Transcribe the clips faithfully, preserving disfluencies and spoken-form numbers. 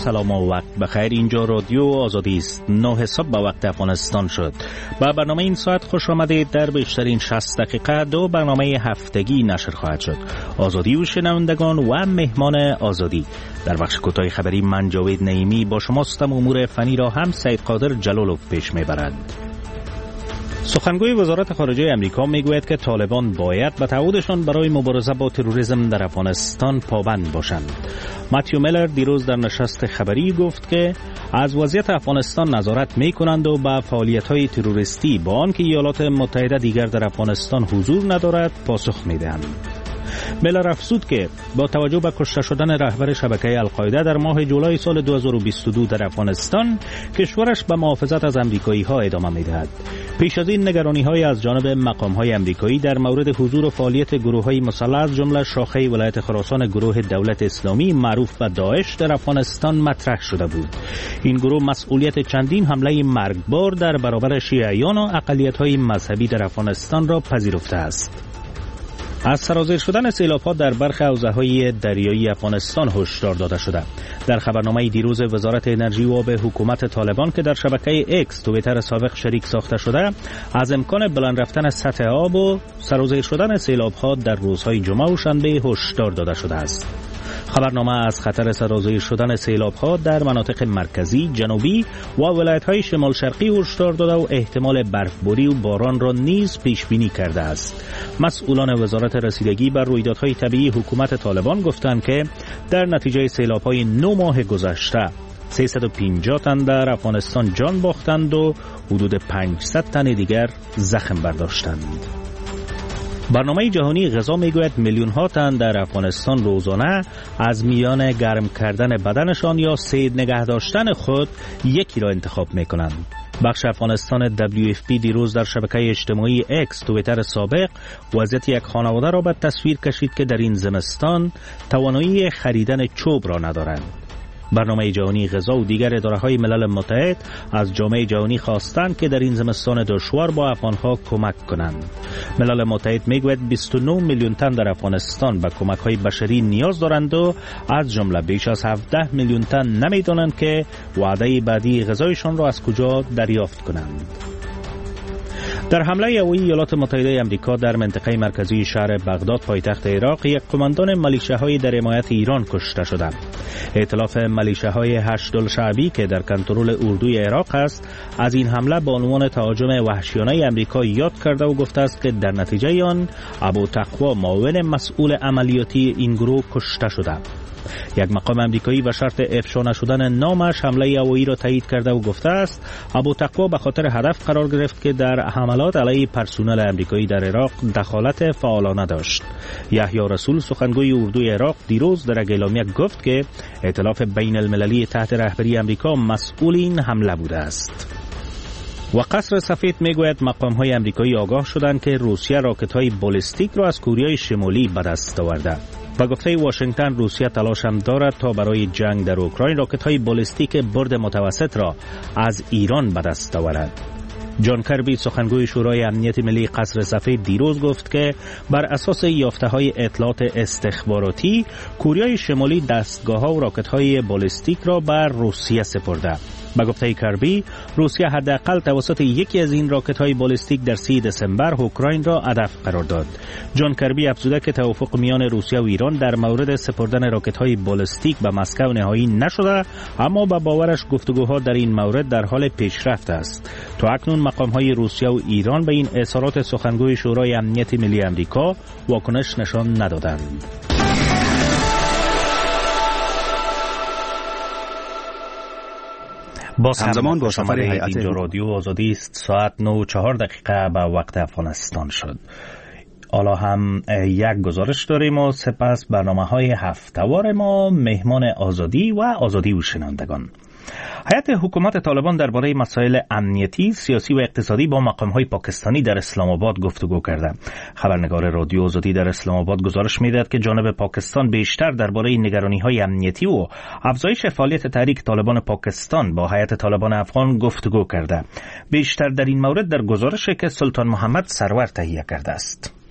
سلام و وقت بخیر. اینجا رادیو آزادی است. نه صبح به وقت افغانستان شد. با برنامه این ساعت خوش آمدید. در بیشترین شصت دقیقه دو برنامه هفتگی نشر خواهد شد. آزادی و شنوندگان و مهمان آزادی. در بخش کوتاه خبری من جاوید نعیمی با شماستم. امور فنی را هم سید قادر جلالوف پیش میبرد. سخنگوی وزارت خارجه امریکا میگوید که طالبان باید به تعهدشان برای مبارزه با تروریسم در افغانستان پابند باشند. ماتیو میلر دیروز در نشست خبری گفت که از وضعیت افغانستان نظارت میکنند و به فعالیت‌های تروریستی با آنکه ایالات متحده دیگر در افغانستان حضور ندارد پاسخ میدهند. میلر افزود که با توجه به کشته شدن رهبر شبکه القاعده در ماه جولای سال دو هزار و بیست و دو در افغانستان، کشورش به محافظت از امریکایی‌ها ادامه می‌دهد. پیش از این نگرانی‌های از جانب مقام‌های امریکایی در مورد حضور و فعالیت گروه‌های مسلح از جمله شاخه ولایت خراسان گروه دولت اسلامی معروف به داعش در افغانستان مطرح شده بود. این گروه مسئولیت چندین حمله مرگبار در برابر شیعیان و اقلیت‌های مذهبی در افغانستان را پذیرفته است. از سرازیر شدن سیلاب‌ها در برخی حوزه‌های دریایی افغانستان هشدار داده شده. در خبرنامه دیروز وزارت انرژی و آب حکومت طالبان که در شبکه اکس توییتر سابق شریک ساخته شده، از امکان بلند رفتن سطح آب و سرازیر شدن سیلاب‌ها در روزهای جمعه و شنبه هشدار داده شده است. خبرنامه از خطر سرازیر شدن سیلاب‌ها در مناطق مرکزی، جنوبی و ولایت‌های شمال شرقی هشدار داده و احتمال برفباری و باران را نیز پیش بینی کرده است. مسئولان وزارت رسیدگی بر رویدادهای طبیعی حکومت طالبان گفتند که در نتیجه سیلاب‌های نه ماه گذشته سیصد و پنجاه تن در افغانستان جان باختند و حدود پانصد تن دیگر زخم برداشتند. برنامه جهانی غذا میگوید میلیون ها تن در افغانستان روزانه از میان گرم کردن بدنشان یا سید نگه داشتن خود یکی را انتخاب میکنند. بخش افغانستان دبلیو اف پی دیروز در شبکه اجتماعی اکس توییتر سابق وضعیت یک خانواده را به تصویر کشید که در این زمستان توانایی خریدن چوب را ندارند. برنامه جهانی غذا و دیگر اداره‌های ملل متحد از جامعه جهانی خواستند که در این زمستان دشوار با افغان‌ها کمک کنند. ملل متحد میگوید بیست و نه میلیون تن در افغانستان به کمک‌های بشری نیاز دارند و از جمله بیش از هفده میلیون تن نمی‌دانند که وعده بعدی غذایشان را از کجا دریافت کنند. در حمله هوایی ایالات متحده آمریکا در منطقه مرکزی شهر بغداد پایتخت عراق، یک قماندان ملیشه‌های در حمایت ایران کشته شد. ائتلاف ملیشه‌های هشت‌الشعبی که در کنترل اردوی عراق است، از این حمله به عنوان تهاجم وحشیانه آمریکا یاد کرده و گفته است که در نتیجه آن ابوتقوا معاون مسئول عملیاتی این گروه کشته شده. یک مقام امریکایی به شرط افشا نشدن نامش حمله هوایی را تایید کرده و گفته است ابوتقوا به خاطر هدف قرار گرفت که در حملات علیه پرسنل امریکایی در عراق دخالت فعالانه داشت. یحیی رسول سخنگوی اردوی عراق دیروز در اعلامیه گفت که ائتلاف بین المللی تحت رهبری امریکا مسئول این حمله بوده است. و قصر سفید میگوید مقام‌های امریکایی آگاه شدند که روسیه راکت‌های بالستیک را از کوریای شمالی به دست آورده. با گفته واشنگتن، روسیه تلاش هم دارد تا برای جنگ در اوکراین راکت‌های بالستیک برد متوسط را از ایران به دست آورد. جان کربی سخنگوی شورای امنیت ملی قصر سفید دیروز گفت که بر اساس یافته‌های اطلاعات استخباراتی کوریای شمالی دستگاه‌ها و راکت‌های بالستیک را بر روسیه سپرده. با گفته کربی، روسیه حداقل توسط یکی از این راکت‌های بالستیک در سی دسامبر اوکراین را هدف قرار داد. جان کربی افزوده که توافق میان روسیه و ایران در مورد سپردن راکت‌های بالستیک به مسکو نهایی نشده، اما با باورش گفتگوها در این مورد در حال پیشرفت است. تا اکنون مقام‌های روسیه و ایران به این اظهارات سخنگوی شورای امنیت ملی آمریکا واکنش نشان ندادند. باز همزمان با سفر هیئت رادیو آزادی است. ساعت نه و چهار دقیقه به وقت افغانستان شد. حالا هم یک گزارش داریم و سپس برنامه‌های هفته‌وار ما، مهمان آزادی و آزادی و شنوندگان. هیئت حکومت طالبان درباره مسائل امنیتی، سیاسی و اقتصادی با مقام‌های پاکستانی در اسلام آباد گفتگو کرده. خبرنگار رادیو آزادی در اسلام آباد گزارش می‌دهد که جانب پاکستان بیشتر درباره نگرانی‌های امنیتی و افزایش فعالیت تحریک طالبان پاکستان با هیئت طالبان افغان گفتگو کرده. بیشتر در این مورد در گزارشی که سلطان محمد سرور تهیه کرده است.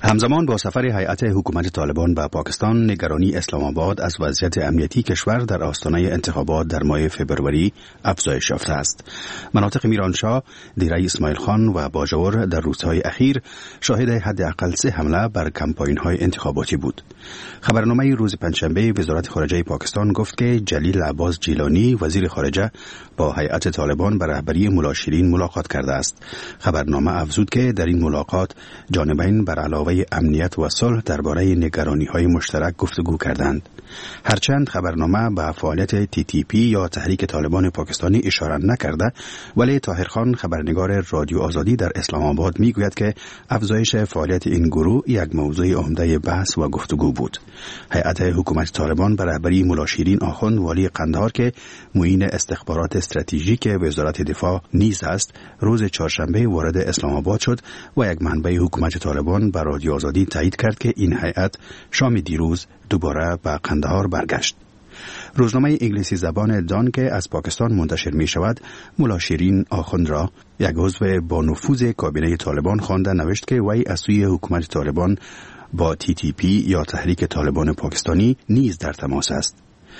همزمان با سفر هیئت حکومت طالبان به پاکستان، نگرانی اسلام آباد از وضعیت امنیتی کشور در آستانه انتخابات در ماه فوریه افزایش یافته است. مناطق میرانشاه، دیره اسماعیل خان و باجور در روزهای اخیر شاهد حداقل سه حمله بر کمپاین‌های انتخاباتی بود. خبرنامه روز پنجشنبه وزارت خارجه پاکستان گفت که جلیل عباس جیلانی وزیر خارجه با هیئت طالبان به رهبری ملا شیرین ملاقات کرده است. خبرنامه افزود که در این ملاقات جانبین بر علاوه امنیت و صلح درباره نگرانی‌های مشترک گفتگو کردند. هرچند خبرنامه به فعالیت تی تی پی یا تحریک طالبان پاکستانی اشاره نکرده، ولی طاهر خان خبرنگار رادیو آزادی در اسلام آباد میگوید که افزایش فعالیت این گروه یک موضوع عمده بحث و گفتگو بود. هیئت حکومت طالبان به رهبری ملا شیرین آخوند والی قندهار که معین استخبارات استراتژیک وزارت دفاع نیز است، روز چهارشنبه وارد اسلام آباد شد و یک منبع حکومت طالبان به رادیو آزادی تایید کرد که این هیئت شام دیروز دوباره به قندهار برگشت. روزنامه انگلیسی زبان دان که از پاکستان منتشر می شود، ملا شیرین آخوند را یک عضو با نفوذ کابینه طالبان خوانده نوشت که وی از سوی حکومت طالبان با تی تی پی یا تحریک طالبان پاکستانی نیز در تماس است.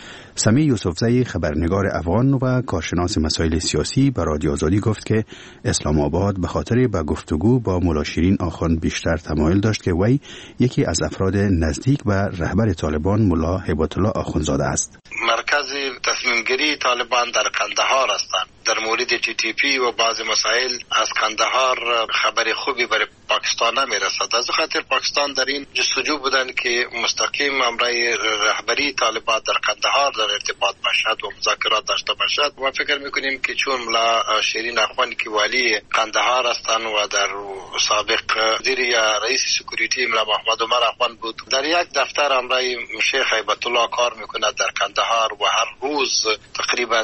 سمی یوسفزئی خبرنگار افغان و کارشناس مسائل سیاسی به رادیو آزادی گفت که اسلام آباد به خاطر به گفتگو با ملا شیرین آخوند بیشتر تمایل داشت که وی یکی از افراد نزدیک به رهبر طالبان ملا هیبت الله آخوندزاده است. مرکز تصمیم گیری طالبان در قندهار هستند. در مورد تی تی پی و بعض مسائل از قندهار خبر خوبی برای پاکستان نمیرسد. از خاطر پاکستان در این جستجو بودن که مستقیم امرای رهبری طالبان در قندهار در ارتباط باشد و مذاکرات داشته باشد. ما فکر میکنیم که چون ملا شیرین آخوند که والی قندهار هستند و در سابق وزیر یا رئیس سکیوریتی ملا محمد عمر آخوند بود، در یک دفتر امرای شیخ هیبت الله کار میکند در قندهار و هر روز تقریبا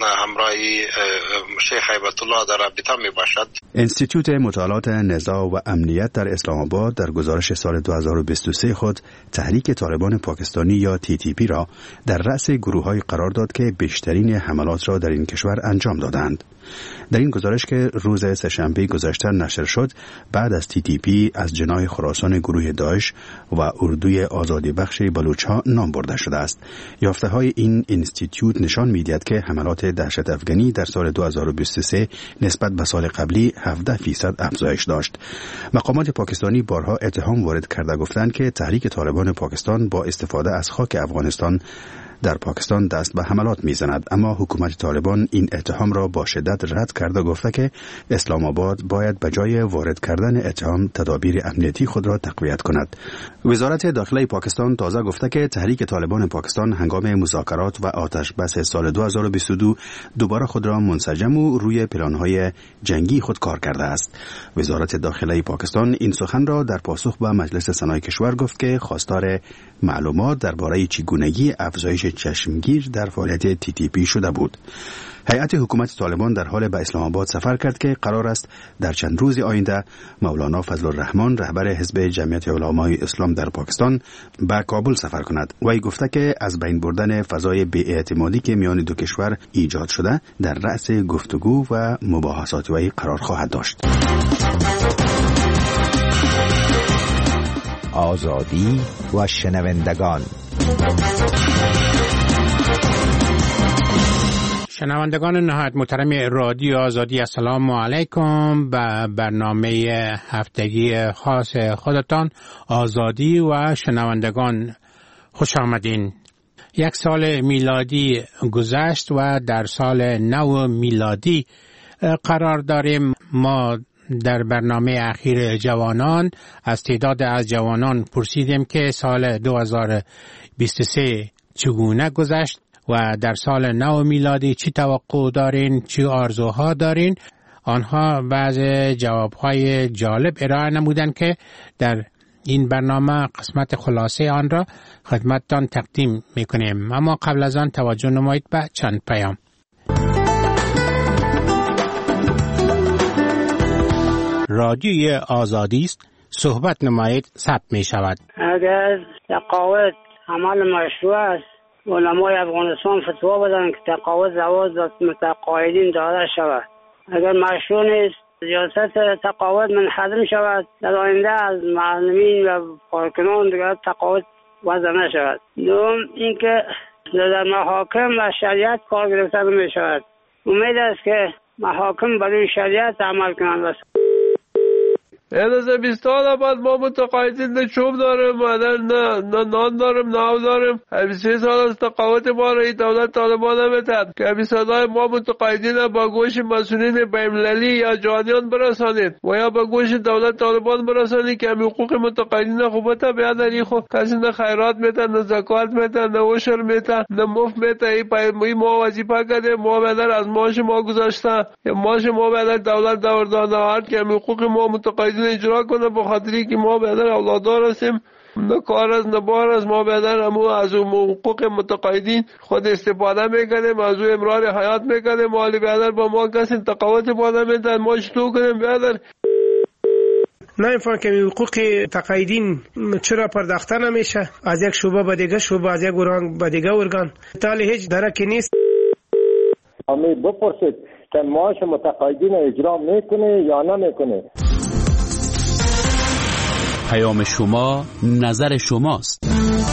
همراهی شیخ هیبت الله در رابطه می باشد. انستیتوت مطالعات نزاع و امنیت در اسلام آباد در گزارش سال دو هزار و بیست و سه خود تحریک طالبان پاکستانی یا تی تی پی را در رأس گروه‌های قرار داد که بیشترین حملات را در این کشور انجام دادند. در این گزارش که روز سه‌شنبه گذشته نشر شد، بعد از تی تی پی از جناح خراسان گروه داعش و اردوی آزادی بخش بلوچ‌ها نام برده شده است. یافته‌های این انستیتوت نشان می‌دهد که حملات دهشت افغانی در سال دو هزار و بیست و سه نسبت به سال قبلی هفده درصد افزایش داشت. مقامات پاکستانی بارها اتهام وارد کرده گفتند که تحریک طالبان پاکستان با استفاده از خاک افغانستان در پاکستان دست به حملات میزند، اما حکومت طالبان این اتهام را با شدت رد کرده گفته که اسلام آباد باید به جای وارد کردن اتهام تدابیر امنیتی خود را تقویت کند. وزارت داخله پاکستان تازه گفته که تحریک طالبان پاکستان هنگام مذاکرات و آتش بس سال دو هزار و بیست و دو دوباره خود را منسجم و روی پلان‌های جنگی خود کار کرده است. وزارت داخله پاکستان این سخن را در پاسخ به مجلس سنای کشور گفت که خواستار معلومات درباره چگونگی افزایش چشمگیر در فعالیت تی تی پی شده بود. هیئت حکومت طالبان در حال به اسلام آباد سفر کرد که قرار است در چند روز آینده مولانا فضل الرحمن رهبر حزب جمعیت علمای اسلام در پاکستان به کابل سفر کند. وی گفته که از بین بردن فضای بی‌اعتمادی که میان دو کشور ایجاد شده در رأس گفتگو و مباحثات وی قرار خواهد داشت. آزادی و شنوندگان. شنوندگان نهایت محترم رادیو آزادی، السلام علیکم. به برنامه هفتگی خاص خودتان آزادی و شنوندگان خوش آمدین. یک سال میلادی گذشت و در سال نو میلادی قرار داریم. ما در برنامه اخیر جوانان از تعداد از جوانان پرسیدیم که سال دو هزار و بیست و سه چگونه گذشت و در سال نو میلادی چی توقع دارین، چی آرزوها دارین. آنها بعض جوابهای جالب ارائه نمودن که در این برنامه قسمت خلاصه آن را خدمتتان تقدیم میکنیم. اما قبل از آن توجه نمایید به چند پیام. رادیوی آزادی است، صحبت نمایید، ثبت می شود. اگر تقاعد عمل مشروع است، علمای افغانستان فتوا بدن که تقاعد زواج متقاعدین داده شود. اگر مشروع نیست، سیاست تقاعد منحدم شود، در آینده از معلمین و کارکنان دیگر تقاعد وضع نشود. دوم اینکه در محاکم و شریعت کار گرفته نمی شود. امید است که محاکم برای شریعت عمل کنند. از بیست سال بعد ما متقاعدین نه چوب داریم و نه نه نان داریم نه آب داریم. بیست سه سال از تقاعد ما را این دولت طالبان نمیتد که بیست صدای ما متقاعدین با گوش مسئولین بین‌المللی یا جهانیان برسانید و یا با گوش دولت طالبان برسانید که حقوق متقاعدین خوبتا بیادری خود کسی نه خیرات میتن نه زکات میتن نه عشر میتن نه مفت میتن. این پای ما وظیفه کرده ما بدر از ماش ما گذاشته ماش ما بدر دولت داوردانه هر که حقوق ما متقاعدین اجرا کنه به خاطری که ما بدر اولادار هستیم نه کار از نه بار از ما بدر همو از حقوق متقاعدین خود استفاده میکنیم از او امرار حیات میکنیم مالی بدر با ما کسی تقاوت باده میدن ما شتو کنیم بدر نمیفهم که حقوق تقاعدین چرا پرداخته نمیشه از یک شعبه به دیگه شعبه از یک ارگان به دیگه ارگان تالی هیچ درکی نیست. امی بپرسید که معاش متقاعدین اجرا میکنه یا نمیکنه. پیام شما نظر شماست.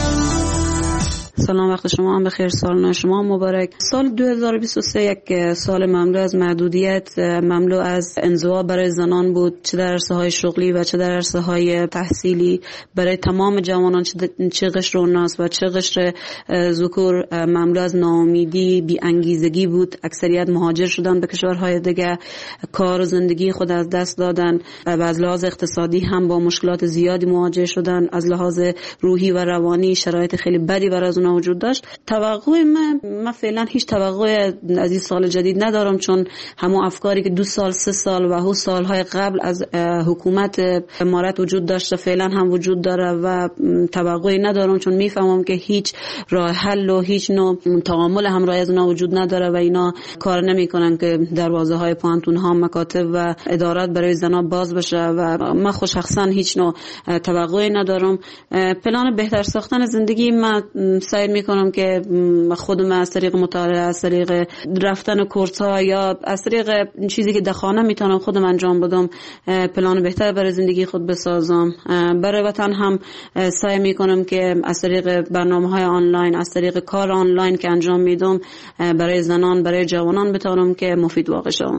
سلام، وقت شما هم بخیر، سال نو شما مبارک. سال دو هزار و بیست و سه یک سال مملو از محدودیت، مملو از انزوا برای زنان بود، چه در عرصه‌های شغلی و چه در عرصه‌های تحصیلی برای تمام جوانان، چه قشر اوناس و چه قشر ذکور. مملو از ناامیدی، بی انگیزگی بود. اکثریت مهاجر شدن به کشورهای دیگه، کار و زندگی خود از دست دادن و از لحاظ اقتصادی هم با مشکلات زیادی مواجه شدن. از لحاظ روحی و روانی شرایط خیلی بدی برای از اونها وجود داشت. توقع من من فعلا هیچ توقع از این سال جدید ندارم، چون همون افکاری که دو سال سه سال و هو سالهای قبل از حکومت امارت وجود داشته فعلا هم وجود داره و توقعی ندارم، چون میفهمم که هیچ راه حل و هیچ نوع تعامل همراه از اونها وجود نداره و اینا کار نمیکنن که دروازه های پانتون ها، مکاتب و ادارات برای زنا باز بشه و من خود شخصا هیچ نوع توقعی ندارم. پلان بهتر ساختن زندگی من سعی میکنم که خودم از طریق مطالعه، از طریق رفتن کورس ها یا از طریق چیزی که در خانه میتونم خودم انجام بدم پلان بهتر برای زندگی خود بسازم. برای وطن هم سعی میکنم که از طریق برنامه های آنلاین، از طریق کار آنلاین که انجام میدم برای زنان، برای جوانان بتونم که مفید واقع شم.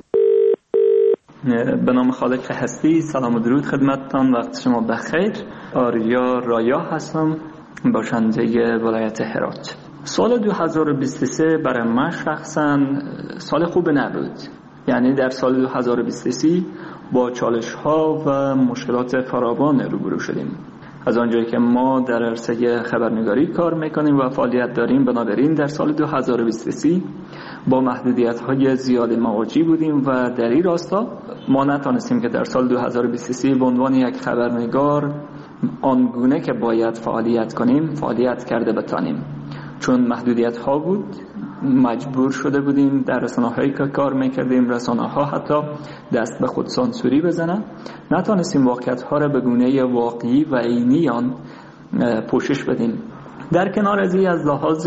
به نام خالق هستی، سلام و درود خدمتتان، وقت شما بخیر. آریا رایا هستم، باشنده ولایت هرات. سال دو هزار و بیست و سه برای من شخصا سال خوب نبود. یعنی در سال دو هزار و بیست و سه با چالش ها و مشکلات فراوان روبرو شدیم. از آنجایی که ما در عرصه خبرنگاری کار میکنیم و فعالیت داریم، بنابراین در سال دو هزار و بیست و سه با محدودیت های زیاد مواجه بودیم و در این راستا ما نتونستیم که در سال دو هزار و بیست و سه به عنوان یک خبرنگار آنگونه که باید فعالیت کنیم فعالیت کرده بتانیم، چون محدودیت ها بود. مجبور شده بودیم در رسانه هایی که کار میکردیم رسانه ها حتی دست به خود سانسوری بزنن، نتونستیم واقعیت ها را به گونه واقعی و عینی آن پوشش بدیم. در کنار از این، از لحاظ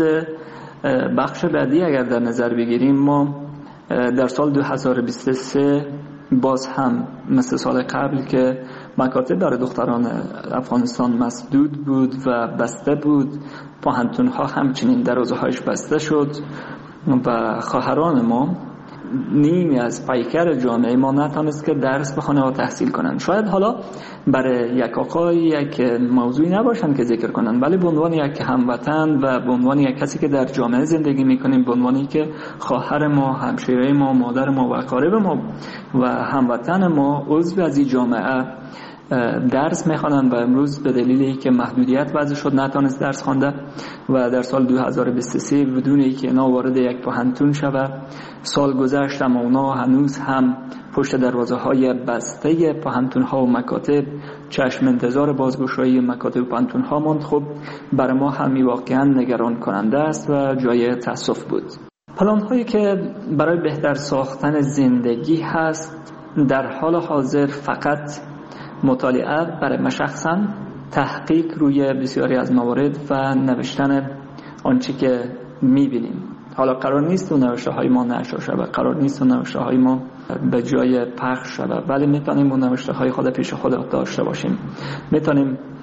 بخش بعدی اگر در نظر بگیریم، ما در سال دو هزار و بیست و سه باز هم مثل سال قبل که مکاتب برای دختران افغانستان مسدود بود و بسته بود، پوهنتون ها همچنین دروازه هایش بسته شد و خواهران ما، نیمی از پیکر جامعه ما نتونست که درس بخونه و تحصیل کنن. شاید حالا برای یک آقای یک موضوعی نباشن که ذکر کنن، ولی به عنوان یک هموطن و به عنوان یک کسی که در جامعه زندگی میکنیم، به عنوانی که خواهر ما، همشیره ما، مادر ما و اقارب ما و هموطن ما عضو از این جامعه درس میخوانند و امروز به دلیلی که محدودیت وضع شد نتونست درس خوانده و در سال دو هزار و بیست و سه بدون اینکه اینا وارد یک پوهنتون شود، سال گذشت اما اونا هنوز هم پشت دروازه های بسته پوهنتون ها و مکاتب چشم انتظار بازگشایی مکاتب و پوهنتون ها ماند. خب برای ما همی واقعا نگران کننده است و جای تأسف بود. پلان هایی که برای بهتر ساختن زندگی هست در حال حاضر فقط مطالعه برای من شخصا، تحقیق روی بسیاری از موارد و نوشتن آنچه که میبینیم. حالا قرار نیست اون نوشته های ما نشر شود، قرار نیست اون نوشته های ما به جای پخش شود، ولی میتونیم اون نوشته های خود پیش خود داشته باشیم. میتونیم